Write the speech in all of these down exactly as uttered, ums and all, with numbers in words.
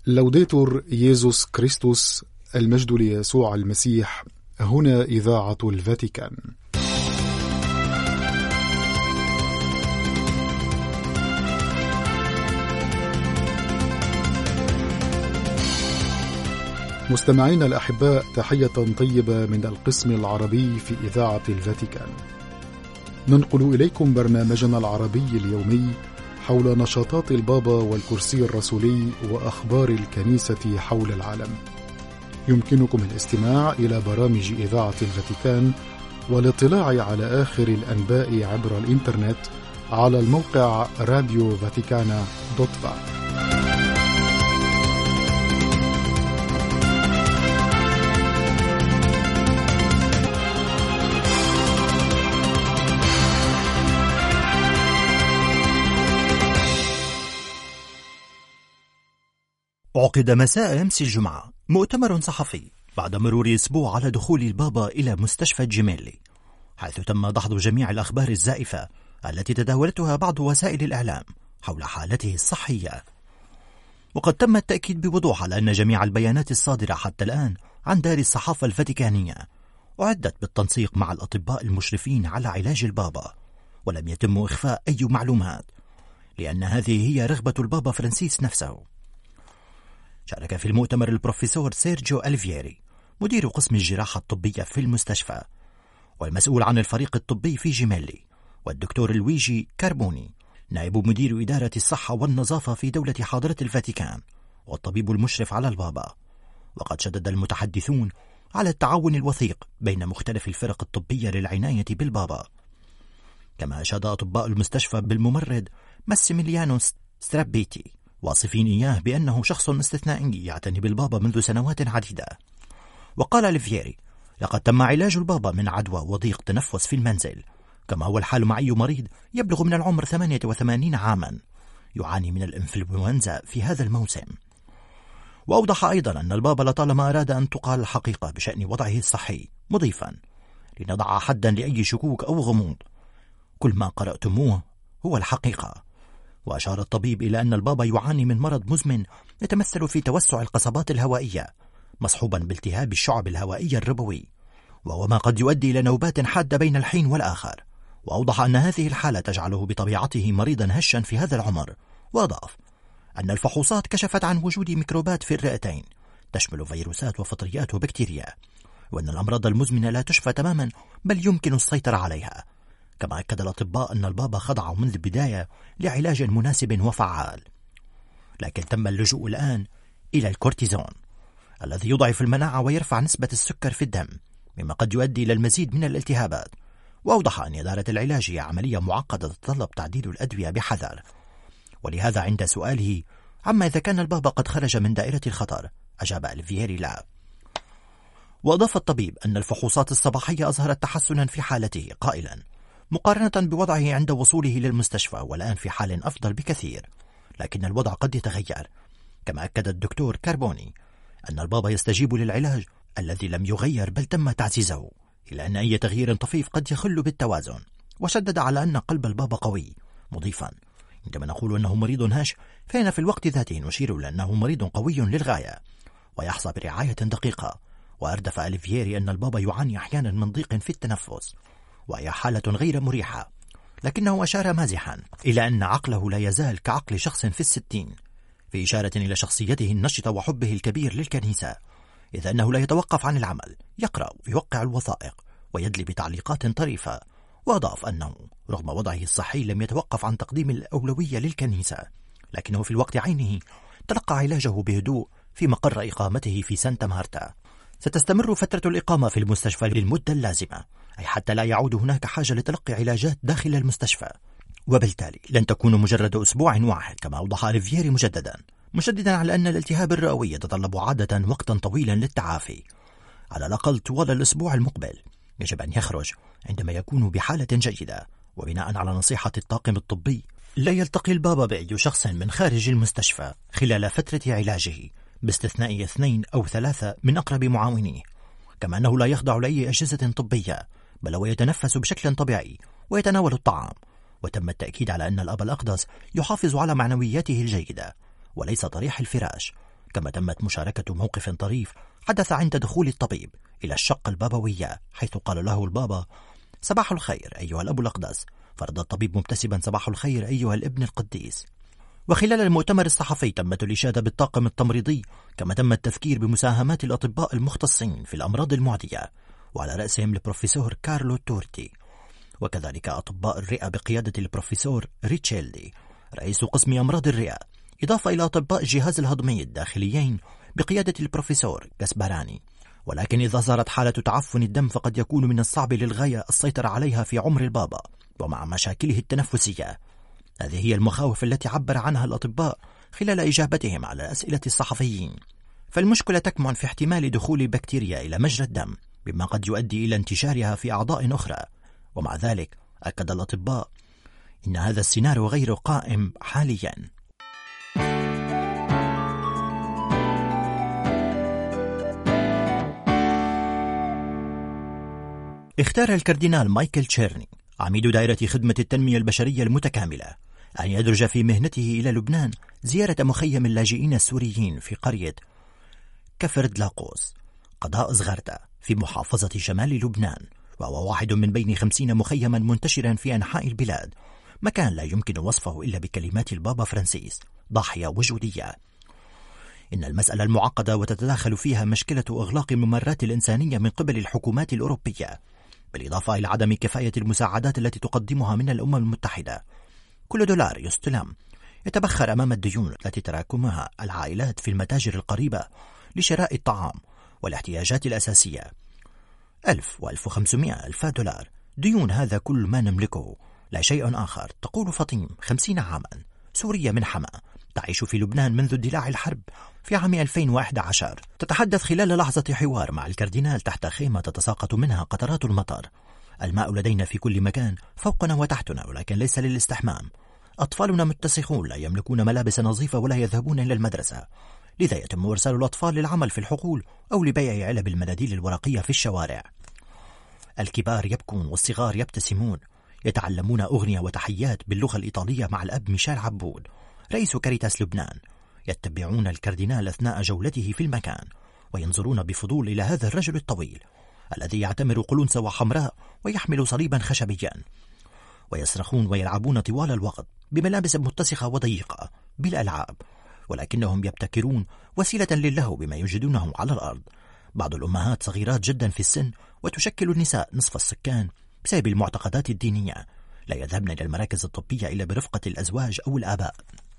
لوديتور ييسوس كريستوس، المجد ليسوع المسيح. هنا إذاعة الفاتيكان. مستمعينا الأحباء، تحية طيبة من القسم العربي في إذاعة الفاتيكان. ننقل إليكم برنامجنا العربي اليومي حول نشاطات البابا والكرسي الرسولي وأخبار الكنيسة حول العالم. يمكنكم الاستماع إلى برامج إذاعة الفاتيكان والاطلاع على آخر الأنباء عبر الإنترنت على الموقع راديو فاتيكانا دوت فا. عقد مساء أمس الجمعة مؤتمر صحفي بعد مرور أسبوع على دخول البابا إلى مستشفى جيميلي، حيث تم دحض جميع الأخبار الزائفة التي تداولتها بعض وسائل الإعلام حول حالته الصحية. وقد تم التأكيد بوضوح على أن جميع البيانات الصادرة حتى الآن عن دار الصحافة الفاتيكانية أعدت بالتنسيق مع الأطباء المشرفين على علاج البابا، ولم يتم إخفاء أي معلومات، لأن هذه هي رغبة البابا فرانسيس نفسه. شارك في المؤتمر البروفيسور سيرجيو أليفييري، مدير قسم الجراحة الطبية في المستشفى والمسؤول عن الفريق الطبي في جيميلي، والدكتور لويجي كاربوني، نائب مدير إدارة الصحة والنظافة في دولة حاضرة الفاتيكان والطبيب المشرف على البابا. وقد شدد المتحدثون على التعاون الوثيق بين مختلف الفرق الطبية للعناية بالبابا. كما أشاد أطباء المستشفى بالممرض ماسيميليانو سترابيتي، واصفين إياه بأنه شخص استثنائي يعتني بالبابا منذ سنوات عديدة. وقال أليفييري: لقد تم علاج البابا من عدوى وضيق تنفس في المنزل، كما هو الحال مع أي مريض يبلغ من العمر ثمانية وثمانين عاما يعاني من الإنفلونزا في هذا الموسم. وأوضح أيضا أن البابا لطالما أراد أن تقال الحقيقة بشأن وضعه الصحي، مضيفا: لنضع حدا لأي شكوك أو غموض، كل ما قرأتموه هو الحقيقة. وأشار الطبيب إلى أن البابا يعاني من مرض مزمن يتمثل في توسع القصبات الهوائية مصحوبا بالتهاب الشعب الهوائية الربوي، وهو ما قد يؤدي إلى نوبات حادة بين الحين والآخر. وأوضح أن هذه الحالة تجعله بطبيعته مريضا هشا في هذا العمر. وأضاف أن الفحوصات كشفت عن وجود ميكروبات في الرئتين تشمل فيروسات وفطريات وبكتيريا، وأن الأمراض المزمنة لا تشفى تماما بل يمكن السيطرة عليها. كما أكد الأطباء أن البابا خضع منذ البداية لعلاج مناسب وفعال، لكن تم اللجوء الآن إلى الكورتيزون الذي يضعف المناعة ويرفع نسبة السكر في الدم، مما قد يؤدي إلى المزيد من الالتهابات. وأوضح أن إدارة العلاج هي عملية معقدة تتطلب تعديل الأدوية بحذر. ولهذا عند سؤاله عما إذا كان البابا قد خرج من دائرة الخطر، أجاب أليفييري: لا. وأضاف الطبيب أن الفحوصات الصباحية أظهرت تحسنا في حالته، قائلا: مقارنة بوضعه عند وصوله للمستشفى والآن في حال أفضل بكثير، لكن الوضع قد يتغير. كما أكد الدكتور كاربوني أن البابا يستجيب للعلاج الذي لم يغير بل تم تعزيزه، إلا أن أي تغيير طفيف قد يخل بالتوازن. وشدد على أن قلب البابا قوي، مضيفا: عندما نقول أنه مريض هاش فإن في الوقت ذاته نشير لأنه مريض قوي للغاية ويحظى برعاية دقيقة. وأردف أليفييري أن البابا يعاني أحيانا من ضيق في التنفس، وهي حالة غير مريحة، لكنه أشار مازحا إلى أن عقله لا يزال كعقل شخص في الستين، في إشارة إلى شخصيته النشطة وحبه الكبير للكنيسة، إذ أنه لا يتوقف عن العمل، يقرأ ويوقع الوثائق ويدلي بتعليقات طريفة. وأضاف أنه رغم وضعه الصحي لم يتوقف عن تقديم الأولوية للكنيسة، لكنه في الوقت عينه تلقى علاجه بهدوء في مقر إقامته في سانتا مارتا. ستستمر فترة الإقامة في المستشفى للمدة اللازمة، أي حتى لا يعود هناك حاجة لتلقي علاجات داخل المستشفى، وبالتالي لن تكون مجرد أسبوع واحد. كما أوضح أليفييري مجددا، مشددا على أن الالتهاب الرئوي يتطلب عادة وقتا طويلا للتعافي، على الأقل طوال الأسبوع المقبل. يجب أن يخرج عندما يكون بحالة جيدة. وبناء على نصيحة الطاقم الطبي لا يلتقي البابا بأي شخص من خارج المستشفى خلال فترة علاجه، باستثناء اثنين أو ثلاثة من أقرب معاونيه. كما أنه لا يخضع لأي أجهزة طبية، بل هو يتنفس بشكل طبيعي ويتناول الطعام. وتم التأكيد على أن الأب الأقدس يحافظ على معنوياته الجيدة وليس طريح الفراش، كما تمت مشاركة موقف طريف حدث عند دخول الطبيب إلى الشقة البابوية، حيث قال له البابا: صباح الخير أيها الأب الأقدس. فرد الطبيب مبتسما: صباح الخير أيها الابن القديس. وخلال المؤتمر الصحفي تمت الإشادة بالطاقم التمريضي، كما تم التذكير بمساهمات الأطباء المختصين في الأمراض المعدية، وعلى رأسهم البروفيسور كارلو تورتي، وكذلك أطباء الرئة بقيادة البروفيسور ريتشيلدي رئيس قسم أمراض الرئة، إضافة إلى أطباء الجهاز الهضمي الداخليين بقيادة البروفيسور كاسبراني. ولكن إذا صارت حالة تعفن الدم فقد يكون من الصعب للغاية السيطرة عليها في عمر البابا ومع مشاكله التنفسية. هذه هي المخاوف التي عبر عنها الأطباء خلال إجابتهم على أسئلة الصحفيين. فالمشكلة تكمن في احتمال دخول بكتيريا إلى مجرى الدم، مما قد يؤدي إلى انتشارها في أعضاء أخرى. ومع ذلك أكد الأطباء إن هذا السيناريو غير قائم حاليا. اختار الكاردينال مايكل تشيرني عميد دائرة خدمة التنمية البشرية المتكاملة أن يدرج في مهنته إلى لبنان زيارة مخيم اللاجئين السوريين في قرية كفرد لاقوس قضاء زغرتا في محافظة شمال لبنان، وهو واحد من بين خمسين مخيما منتشرا في أنحاء البلاد، مكان لا يمكن وصفه إلا بكلمات البابا فرانسيس: ضاحية وجودية. إن المسألة المعقدة وتتداخل فيها مشكلة إغلاق الممرات الإنسانية من قبل الحكومات الأوروبية، بالإضافة إلى عدم كفاية المساعدات التي تقدمها من الأمم المتحدة. كل دولار يستلم يتبخر أمام الديون التي تراكمها العائلات في المتاجر القريبة لشراء الطعام والاحتياجات الأساسية. ألف وألف وخمسمائة ألف دولار ديون، هذا كل ما نملكه، لا شيء آخر. تقول فاطمة، خمسين عاما، سورية من حما، تعيش في لبنان منذ اندلاع الحرب في عام ألفين وأحد عشر. تتحدث خلال لحظة حوار مع الكاردينال تحت خيمة تتساقط منها قطرات المطر. الماء لدينا في كل مكان، فوقنا وتحتنا، ولكن ليس للاستحمام. أطفالنا متسخون، لا يملكون ملابس نظيفة ولا يذهبون إلى المدرسة، لذا يتم إرسال الأطفال للعمل في الحقول أو لبيع علب المناديل الورقية في الشوارع. الكبار يبكون والصغار يبتسمون، يتعلمون أغنية وتحيات باللغة الإيطالية مع الأب ميشيل عبود رئيس كاريتاس لبنان. يتبعون الكاردينال أثناء جولته في المكان وينظرون بفضول إلى هذا الرجل الطويل الذي يعتمر قلنسوة حمراء ويحمل صليبا خشبيا، ويصرخون ويلعبون طوال الوقت بملابس متسخة وضيقة بالألعاب، ولكنهم يبتكرون وسيلة للهو بما يجدونه على الأرض. بعض الأمهات صغيرات جدا في السن، وتشكل النساء نصف السكان بسبب المعتقدات الدينية، لا يذهبن إلى المراكز الطبية إلا برفقة الأزواج أو الآباء.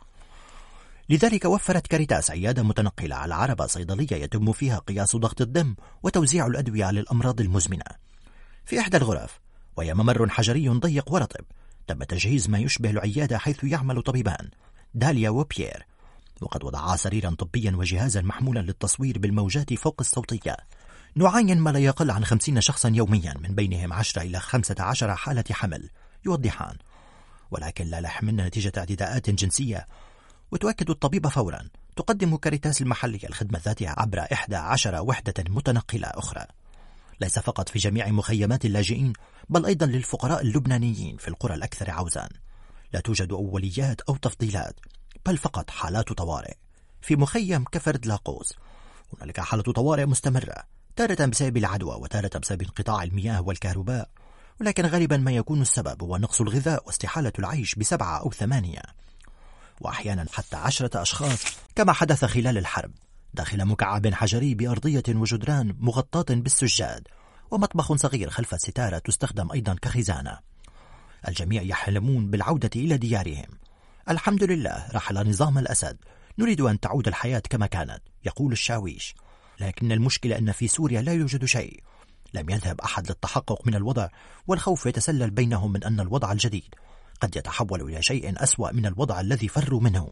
لذلك وفرت كاريتاس عيادة متنقلة على عربة صيدلية يتم فيها قياس ضغط الدم وتوزيع الأدوية على الأمراض المزمنة. في إحدى الغرف، وهي ممر حجري ضيق ورطب، تم تجهيز ما يشبه العيادة حيث يعمل طبيبان، داليا وبيير، وقد وضعا سريرا طبيا وجهازا محمولا للتصوير بالموجات فوق الصوتية. نعاين ما لا يقل عن خمسين شخصا يوميا، من بينهم عشرة إلى خمسة عشر حالة حمل يوضحان، ولكن لا لحملن نتيجة اعتداءات جنسية. وتؤكد الطبيبة فورا تقدم كاريتاس المحلية الخدمة ذاتها عبر إحدى عشر وحدة متنقلة أخرى، ليس فقط في جميع مخيمات اللاجئين، بل أيضا للفقراء اللبنانيين في القرى الأكثر عوزان. لا توجد أوليات أو تفضيلات، بل فقط حالات طوارئ. في مخيم كفرد لاقوس هنالك حالة طوارئ مستمرة، تارة بسبب العدوى وتارة بسبب انقطاع المياه والكهرباء، ولكن غالبا ما يكون السبب هو نقص الغذاء واستحالة العيش بسبعة أو ثمانية، وأحيانا حتى عشرة أشخاص، كما حدث خلال الحرب، داخل مكعب حجري بأرضية وجدران مغطاة بالسجاد، ومطبخ صغير خلف ستارة تستخدم أيضا كخزانة. الجميع يحلمون بالعودة إلى ديارهم. الحمد لله، رحل نظام الأسد، نريد أن تعود الحياة كما كانت، يقول الشاويش. لكن المشكلة أن في سوريا لا يوجد شيء، لم يذهب أحد للتحقق من الوضع، والخوف يتسلل بينهم من أن الوضع الجديد قد يتحول إلى شيء أسوأ من الوضع الذي فروا منه.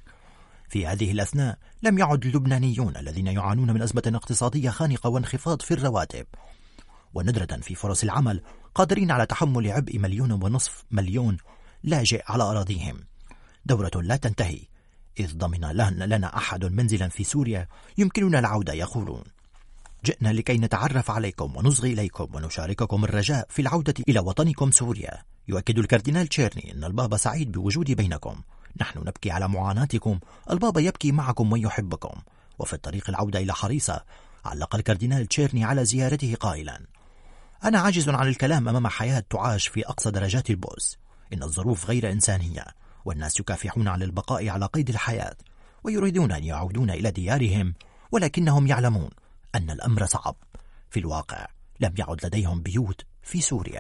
في هذه الأثناء لم يعد اللبنانيون الذين يعانون من أزمة اقتصادية خانقة وانخفاض في الرواتب وندرة في فرص العمل قادرين على تحمل عبء مليون ونصف مليون لاجئ على أراضيهم. دورة لا تنتهي، إذ ضمن لنا أحد منزلا في سوريا يمكننا العودة، يقولون. جئنا لكي نتعرف عليكم ونصغي إليكم ونشارككم الرجاء في العودة إلى وطنكم سوريا. يؤكد الكاردينال تشيرني أن البابا سعيد بوجودي بينكم، نحن نبكي على معاناتكم، البابا يبكي معكم ويحبكم، وفي الطريق العودة إلى حريصة علق الكاردينال تشيرني على زيارته قائلا: أنا عاجز عن الكلام أمام حياة تعاش في أقصى درجات البؤس. إن الظروف غير إنسانية، والناس يكافحون على البقاء على قيد الحياة ويريدون أن يعودون إلى ديارهم، ولكنهم يعلمون أن الأمر صعب. في الواقع لم يعد لديهم بيوت في سوريا.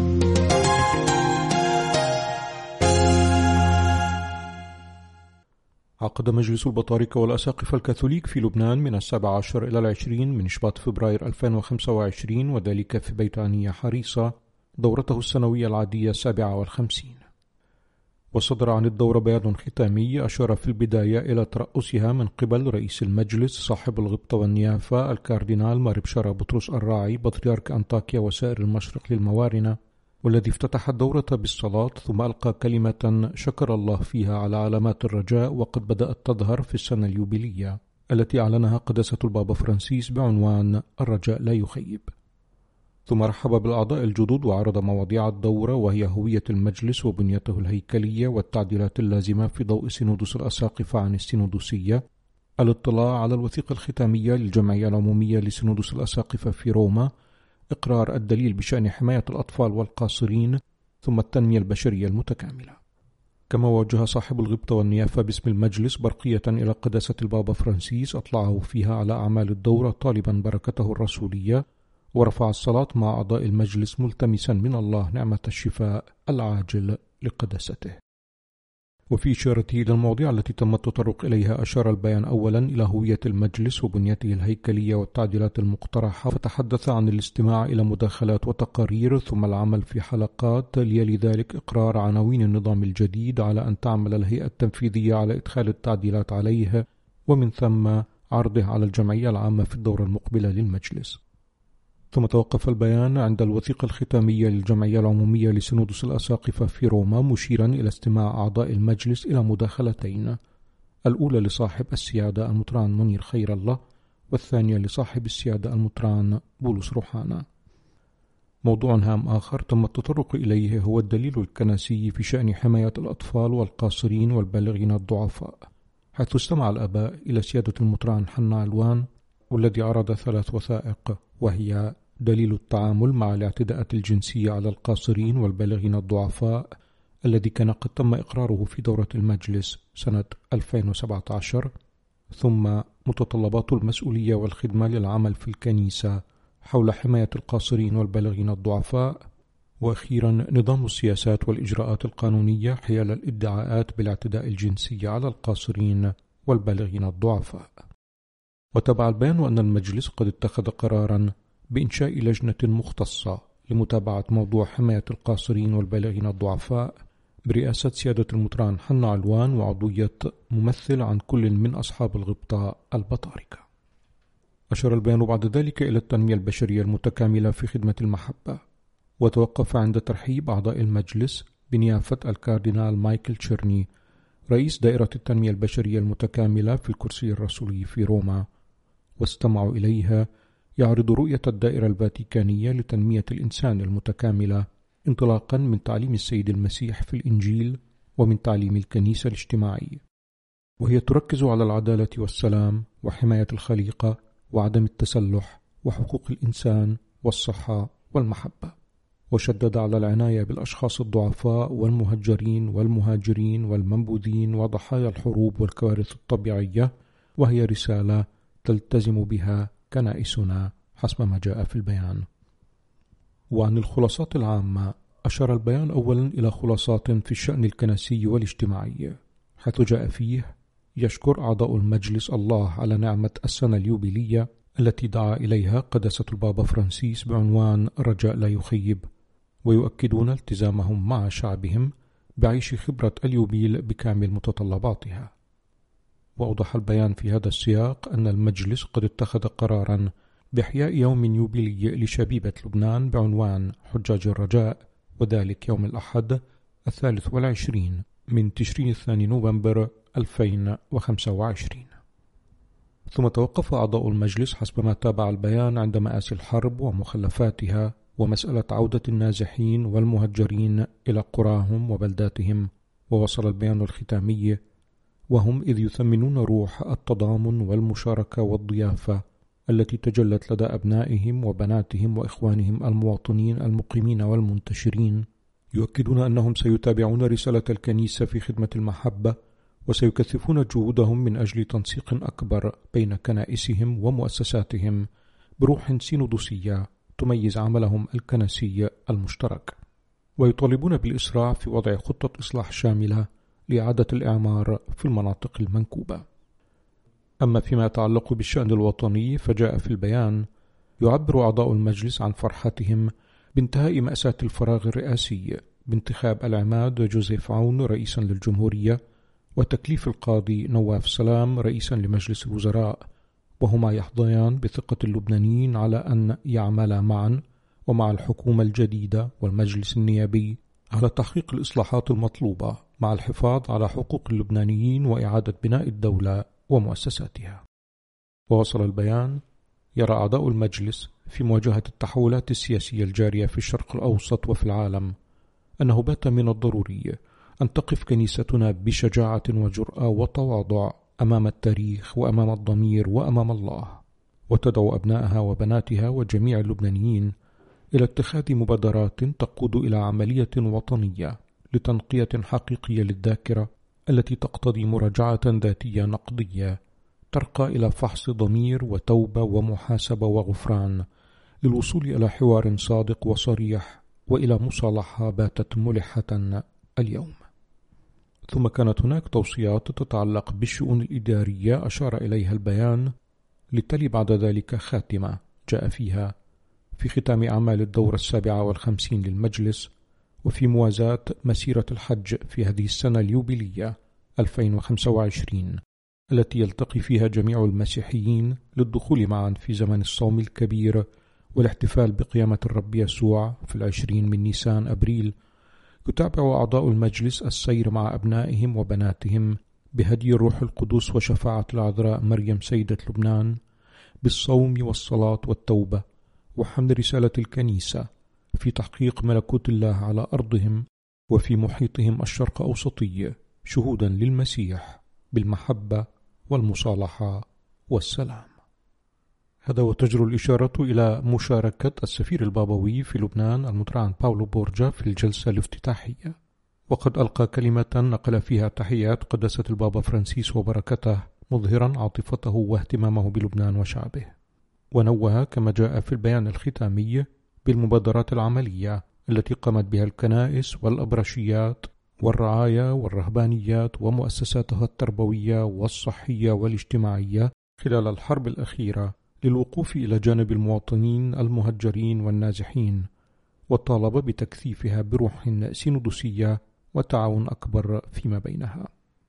عقد مجلس البطاركة والأساقفة الكاثوليك في لبنان من السابع عشر إلى العشرين من شباط فبراير ألفين وخمسة وعشرين، وذلك في بيتانية حريصة، دورته السنوية العادية السابعة والخمسين. وصدر عن الدورة بيان ختامي أشار في البداية إلى ترأسها من قبل رئيس المجلس صاحب الغبطة والنيافة الكاردينال مار بشارة بطرس الراعي بطريرك أنطاكيا وسائر المشرق للموارنة، والذي افتتح الدورة بالصلاة ثم ألقى كلمة شكر الله فيها على علامات الرجاء وقد بدأت تظهر في السنة اليوبيلية التي أعلنها قداسة البابا فرانسيس بعنوان الرجاء لا يخيب. ثم رحب بالأعضاء الجدد وعرض مواضيع الدورة، وهي هوية المجلس وبنيته الهيكلية والتعديلات اللازمة في ضوء سينودوس الأساقفة عن السينودوسية، الاطلاع على الوثيقة الختامية للجمعية العمومية لسينودوس الأساقفة في روما، إقرار الدليل بشأن حماية الأطفال والقاصرين، ثم التنمية البشرية المتكاملة. كما وجه صاحب الغبطة والنيافة باسم المجلس برقية إلى قداسة البابا فرانسيس أطلعه فيها على أعمال الدورة طالبا بركته الرسولية، ورفع الصلاة مع أعضاء المجلس ملتمسا من الله نعمة الشفاء العاجل لقداسته. وفي إشارته إلى المواضيع التي تم التطرق إليها، أشار البيان أولا إلى هوية المجلس وبنيته الهيكلية والتعديلات المقترحة، فتحدث عن الاستماع إلى مداخلات وتقارير ثم العمل في حلقات، ليلي ذلك إقرار عناوين النظام الجديد على أن تعمل الهيئة التنفيذية على إدخال التعديلات عليه، ومن ثم عرضه على الجمعية العامة في الدورة المقبلة للمجلس. ثم توقف البيان عند الوثيقة الختامية للجمعية العمومية لسينودوس الأساقفة في روما، مشيرا إلى استماع أعضاء المجلس إلى مداخلتين، الأولى لصاحب السيادة المطران منير خير الله، والثانية لصاحب السيادة المطران بولس روحانا. موضوع هام آخر تم التطرق إليه هو الدليل الكنسي في شأن حماية الأطفال والقاصرين والبالغين الضعفاء، حيث استمع الآباء إلى سيادة المطران حنا علوان، والذي عرض ثلاث وثائق، وهي دليل التعامل مع الاعتداءات الجنسية على القاصرين والبالغين الضعفاء الذي كان قد تم إقراره في دورة المجلس سنة ألفين وسبعة عشر، ثم متطلبات المسؤولية والخدمة للعمل في الكنيسة حول حماية القاصرين والبالغين الضعفاء، وأخيرا نظام السياسات والإجراءات القانونية حيال الادعاءات بالاعتداء الجنسي على القاصرين والبالغين الضعفاء. وتبع البيان أن المجلس قد اتخذ قرارا بإنشاء لجنة مختصة لمتابعة موضوع حماية القاصرين والبالغين الضعفاء برئاسة سيادة المطران حنا علوان وعضوية ممثل عن كل من أصحاب الغبطة البطاركة. أشار البيان بعد ذلك إلى التنمية البشرية المتكاملة في خدمة المحبة، وتوقف عند ترحيب أعضاء المجلس بنيافة الكاردينال مايكل تشيرني رئيس دائرة التنمية البشرية المتكاملة في الكرسي الرسولي في روما، واستمعوا إليها يعرض رؤية الدائرة الفاتيكانية لتنمية الإنسان المتكاملة انطلاقا من تعليم السيد المسيح في الإنجيل ومن تعليم الكنيسة الاجتماعي، وهي تركز على العدالة والسلام وحماية الخليقة وعدم التسلح وحقوق الإنسان والصحة والمحبة، وشدد على العناية بالأشخاص الضعفاء والمهجرين والمهاجرين والمنبوذين وضحايا الحروب والكوارث الطبيعية، وهي رسالة تلتزم بها كنائسنا حسب ما جاء في البيان. وعن الخلاصات العامة، أشار البيان أولا إلى خلاصات في الشأن الكنسي والاجتماعي، حيث جاء فيه يشكر أعضاء المجلس الله على نعمة السنة اليوبيلية التي دعا إليها قداسة البابا فرانسيس بعنوان رجاء لا يخيب، ويؤكدون التزامهم مع شعبهم بعيش خبرة اليوبيل بكامل متطلباتها. وأوضح البيان في هذا السياق أن المجلس قد اتخذ قرارا بإحياء يوم يوبيلي لشبيبة لبنان بعنوان حجاج الرجاء، وذلك يوم الأحد الثالث والعشرين من تشرين الثاني نوفمبر ألفين وخمسة وعشرين. ثم توقف أعضاء المجلس حسب ما تابع البيان عند مآسي الحرب ومخلفاتها ومسألة عودة النازحين والمهجرين إلى قراهم وبلداتهم. ووصل البيان الختامي وهم إذ يثمنون روح التضامن والمشاركة والضيافة التي تجلت لدى أبنائهم وبناتهم وإخوانهم المواطنين المقيمين والمنتشرين، يؤكدون أنهم سيتابعون رسالة الكنيسة في خدمة المحبة، وسيكثفون جهودهم من أجل تنسيق أكبر بين كنائسهم ومؤسساتهم بروح سينودوسية تميز عملهم الكنسي المشترك، ويطالبون بالإسراع في وضع خطة إصلاح شاملة لإعادة الإعمار في المناطق المنكوبة. أما فيما يتعلق بالشأن الوطني، فجاء في البيان: يعبر أعضاء المجلس عن فرحتهم بانتهاء مأساة الفراغ الرئاسي بانتخاب العماد جوزيف عون رئيسا للجمهورية، وتكليف القاضي نواف سلام رئيسا لمجلس الوزراء، وهما يحظيان بثقة اللبنانيين على أن يعملا معا ومع الحكومة الجديدة والمجلس النيابي على تحقيق الإصلاحات المطلوبة مع الحفاظ على حقوق اللبنانيين وإعادة بناء الدولة ومؤسساتها. ووصل البيان: يرى أعضاء المجلس في مواجهة التحولات السياسية الجارية في الشرق الأوسط وفي العالم أنه بات من الضروري أن تقف كنيستنا بشجاعة وجرأة وتواضع أمام التاريخ وأمام الضمير وأمام الله، وتدعو أبنائها وبناتها وجميع اللبنانيين إلى اتخاذ مبادرات تقود إلى عملية وطنية لتنقية حقيقية للذاكرة التي تقتضي مراجعة ذاتية نقدية ترقى إلى فحص ضمير وتوبة ومحاسبة وغفران، للوصول إلى حوار صادق وصريح وإلى مصالحة باتت ملحة اليوم. ثم كانت هناك توصيات تتعلق بالشؤون الإدارية أشار إليها البيان، لتلي بعد ذلك خاتمة جاء فيها: في ختام أعمال الدورة السابعة والخمسين للمجلس، وفي موازاة مسيرة الحج في هذه السنة اليوبيلية ألفين وخمسة وعشرين التي يلتقي فيها جميع المسيحيين للدخول معا في زمن الصوم الكبير والاحتفال بقيامة الرب يسوع في العشرين من نيسان أبريل، يتابع أعضاء المجلس السير مع أبنائهم وبناتهم بهدي الروح القدس وشفاعة العذراء مريم سيدة لبنان بالصوم والصلاة والتوبة وحمل رسالة الكنيسة في تحقيق ملكوت الله على أرضهم وفي محيطهم الشرق أوسطي، شهودا للمسيح بالمحبة والمصالحة والسلام. هذا وتجر الإشارة إلى مشاركة السفير البابوي في لبنان المترعن باولو بورجا في الجلسة الافتتاحية، وقد ألقى كلمة نقل فيها تحيات قداسة البابا فرانسيس وبركته، مظهرا عاطفته واهتمامه بلبنان وشعبه، ونوه كما جاء في البيان الختامي بالمبادرات العملية التي قامت بها الكنائس والأبرشيات والرعاية والرهبانيات ومؤسساتها التربوية والصحية والاجتماعية خلال الحرب الأخيرة للوقوف إلى جانب المواطنين المهجرين والنازحين، وطالب بتكثيفها بروح سينودوسية وتعاون أكبر فيما بينها.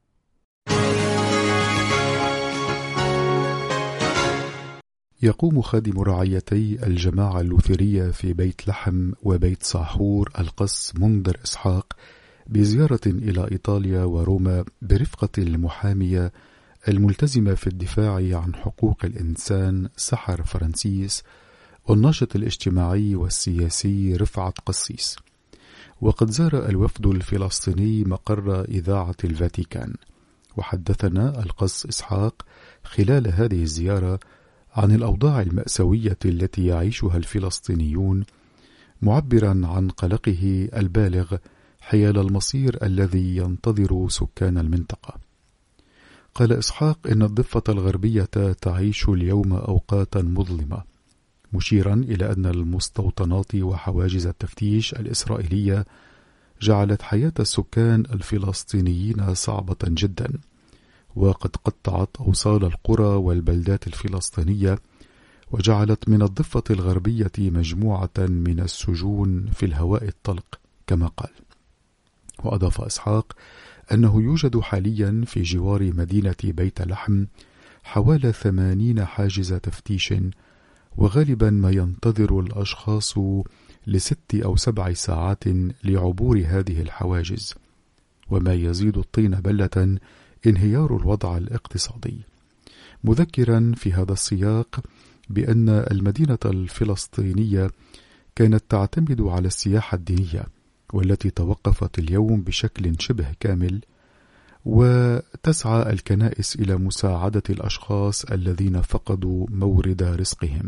يقوم خادم رعايتي الجماعة اللوثرية في بيت لحم وبيت صاحور القس منذر إسحاق بزيارة إلى إيطاليا وروما برفقة المحامية الملتزمة في الدفاع عن حقوق الإنسان سحر فرانسيس والناشط الاجتماعي والسياسي رفعت قسيس. وقد زار الوفد الفلسطيني مقر إذاعة الفاتيكان، وحدثنا القس إسحاق خلال هذه الزيارة عن الأوضاع المأساوية التي يعيشها الفلسطينيون، معبرا عن قلقه البالغ حيال المصير الذي ينتظر سكان المنطقة. قال إسحاق إن الضفة الغربية تعيش اليوم أوقاتا مظلمة، مشيرا إلى أن المستوطنات وحواجز التفتيش الإسرائيلية جعلت حياة السكان الفلسطينيين صعبة جدا، وقد قطعت أوصال القرى والبلدات الفلسطينية، وجعلت من الضفة الغربية مجموعة من السجون في الهواء الطلق كما قال. وأضاف إسحاق أنه يوجد حاليا في جوار مدينة بيت لحم حوالي ثمانين حاجز تفتيش، وغالبا ما ينتظر الأشخاص لست أو سبع ساعات لعبور هذه الحواجز، وما يزيد الطين بلة انهيار الوضع الاقتصادي، مذكرا في هذا السياق بأن المدينة الفلسطينية كانت تعتمد على السياحة الدينية والتي توقفت اليوم بشكل شبه كامل، وتسعى الكنائس إلى مساعدة الأشخاص الذين فقدوا مورد رزقهم.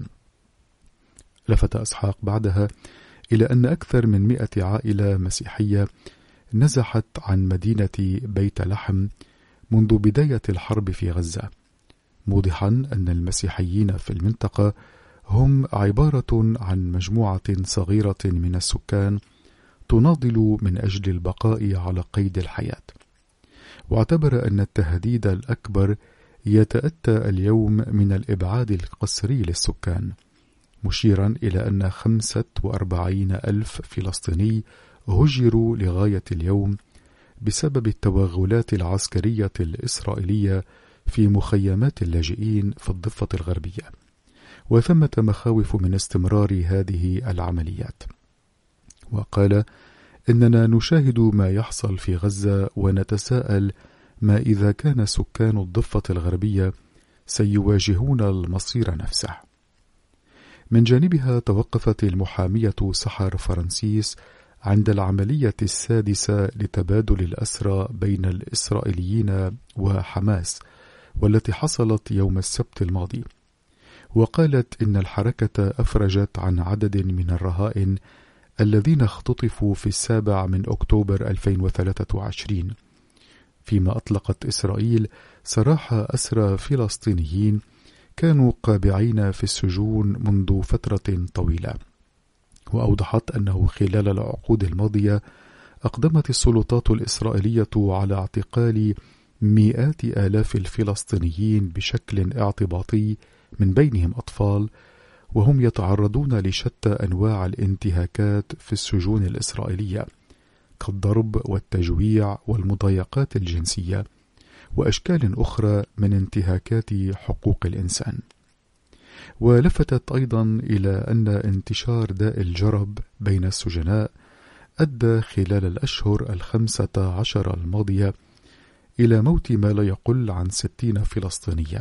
لفت إسحاق بعدها إلى أن أكثر من مئة عائلة مسيحية نزحت عن مدينة بيت لحم منذ بداية الحرب في غزة، موضحا أن المسيحيين في المنطقة هم عبارة عن مجموعة صغيرة من السكان تناضل من أجل البقاء على قيد الحياة. واعتبر أن التهديد الأكبر يتأتى اليوم من الإبعاد القسري للسكان، مشيرا إلى أن خمسة وأربعين ألف فلسطيني هجروا لغاية اليوم بسبب التوغلات العسكرية الإسرائيلية في مخيمات اللاجئين في الضفة الغربية، وثمة مخاوف من استمرار هذه العمليات. وقال: إننا نشاهد ما يحصل في غزة ونتساءل ما إذا كان سكان الضفة الغربية سيواجهون المصير نفسه. من جانبها توقفت المحامية سحر فرانسيس عند العملية السادسة لتبادل الأسرى بين الإسرائيليين وحماس، والتي حصلت يوم السبت الماضي، وقالت إن الحركة أفرجت عن عدد من الرهائن الذين اختطفوا في السابع من أكتوبر ألفين وثلاثة وعشرين، فيما أطلقت إسرائيل سراح أسرى فلسطينيين كانوا قابعين في السجون منذ فترة طويلة. وأوضحت أنه خلال العقود الماضية أقدمت السلطات الإسرائيلية على اعتقال مئات آلاف الفلسطينيين بشكل اعتباطي، من بينهم أطفال، وهم يتعرضون لشتى أنواع الانتهاكات في السجون الإسرائيلية كالضرب والتجويع والمضايقات الجنسية وأشكال أخرى من انتهاكات حقوق الإنسان. ولفتت أيضا إلى أن انتشار داء الجرب بين السجناء أدى خلال الأشهر الخمسة عشر الماضية إلى موت ما لا يقل عن ستين فلسطينيا.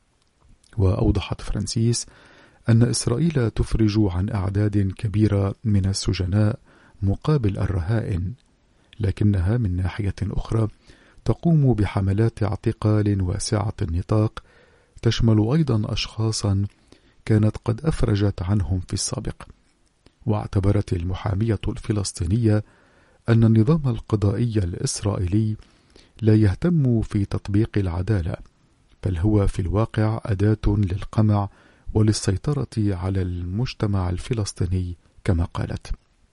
وأوضحت فرانسيس أن إسرائيل تفرج عن أعداد كبيرة من السجناء مقابل الرهائن، لكنها من ناحية أخرى تقوم بحملات اعتقال واسعة النطاق تشمل أيضا أشخاصا كانت قد أفرجت عنهم في السابق. واعتبرت المحامية الفلسطينية أن النظام القضائي الإسرائيلي لا يهتم في تطبيق العدالة، بل هو في الواقع أداة للقمع وللسيطرة على المجتمع الفلسطيني كما قالت.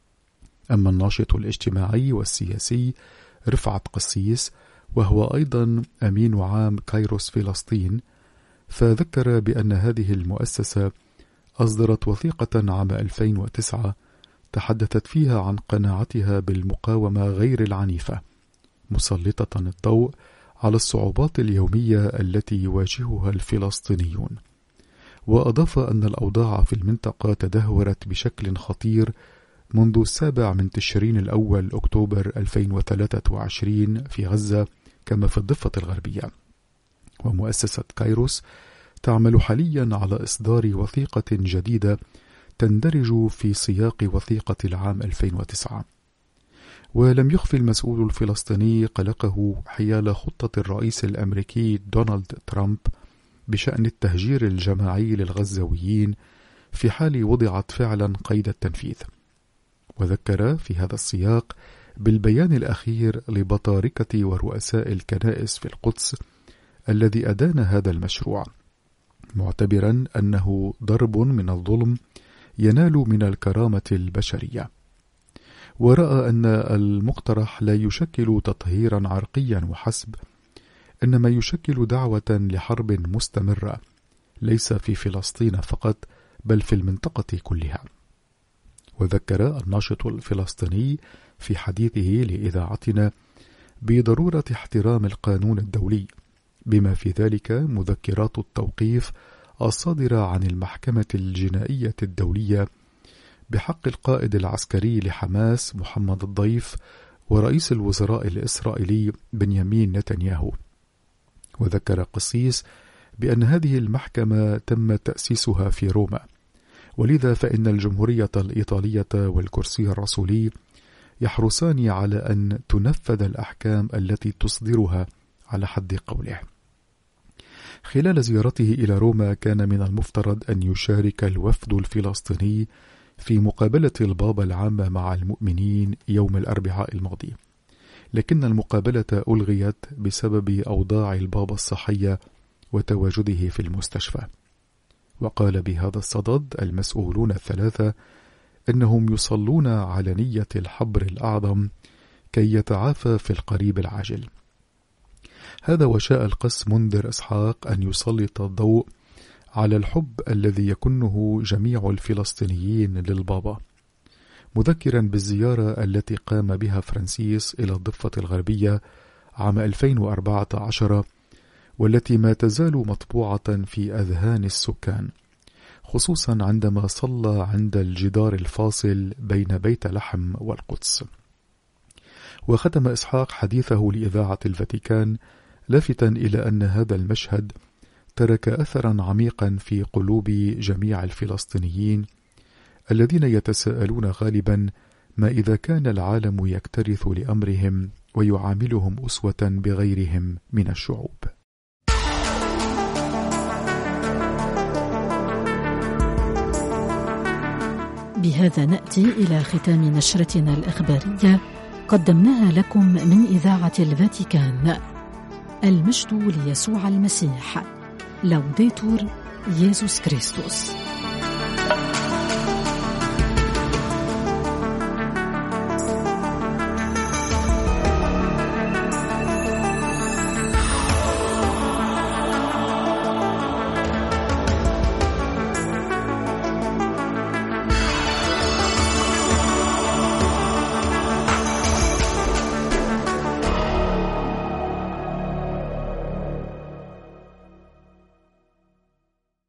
أما الناشط الاجتماعي والسياسي رفعت قسيس، وهو أيضا أمين عام كايروس فلسطين، فذكر بأن هذه المؤسسة أصدرت وثيقة عام ألفين وتسعة تحدثت فيها عن قناعتها بالمقاومة غير العنيفة، مسلطة الضوء على الصعوبات اليومية التي يواجهها الفلسطينيون. وأضاف أن الأوضاع في المنطقة تدهورت بشكل خطير منذ السابع من تشرين الأول أكتوبر ألفين وثلاثة وعشرين في غزة كما في الضفة الغربية. ومؤسسة كايروس تعمل حاليا على إصدار وثيقة جديدة تندرج في سياق وثيقة العام ألفين وتسعة. ولم يخفي المسؤول الفلسطيني قلقه حيال خطة الرئيس الأمريكي دونالد ترامب بشأن التهجير الجماعي للغزاويين في حال وضعت فعلا قيد التنفيذ. وذكر في هذا السياق بالبيان الأخير لبطاركة ورؤساء الكنائس في القدس الذي أدان هذا المشروع، معتبرا أنه ضرب من الظلم ينال من الكرامة البشرية. ورأى أن المقترح لا يشكل تطهيرا عرقيا وحسب، إنما يشكل دعوة لحرب مستمرة ليس في فلسطين فقط بل في المنطقة كلها. وذكر الناشط الفلسطيني في حديثه لإذاعتنا بضرورة احترام القانون الدولي، بما في ذلك مذكرات التوقيف الصادرة عن المحكمة الجنائية الدولية بحق القائد العسكري لحماس محمد الضيف ورئيس الوزراء الإسرائيلي بنيامين نتنياهو. وذكر قسيس بأن هذه المحكمة تم تأسيسها في روما، ولذا فإن الجمهورية الإيطالية والكرسي الرسولي يحرصان على أن تنفذ الأحكام التي تصدرها على حد قوله. خلال زيارته إلى روما كان من المفترض أن يشارك الوفد الفلسطيني في مقابلة البابا العامة مع المؤمنين يوم الأربعاء الماضي، لكن المقابلة ألغيت بسبب أوضاع البابا الصحية وتواجده في المستشفى. وقال بهذا الصدد المسؤولون الثلاثة أنهم يصلون على نية الحبر الأعظم كي يتعافى في القريب العاجل. هذا وشاء القس منذر إسحاق أن يسلط الضوء على الحب الذي يكنه جميع الفلسطينيين للبابا، مذكرا بالزيارة التي قام بها فرانسيس إلى الضفة الغربية عام ألفين وأربعة عشر، والتي ما تزال مطبوعة في أذهان السكان، خصوصا عندما صلى عند الجدار الفاصل بين بيت لحم والقدس. وختم إسحاق حديثه لإذاعة الفاتيكان لافتا إلى أن هذا المشهد ترك أثرا عميقا في قلوب جميع الفلسطينيين الذين يتساءلون غالبا ما إذا كان العالم يكترث لأمرهم ويعاملهم أسوة بغيرهم من الشعوب. بهذا نأتي إلى ختام نشرتنا الإخبارية قدمناها لكم من إذاعة الفاتيكان. المجد ليسوع المسيح. لوديتور يسوع كريستوس.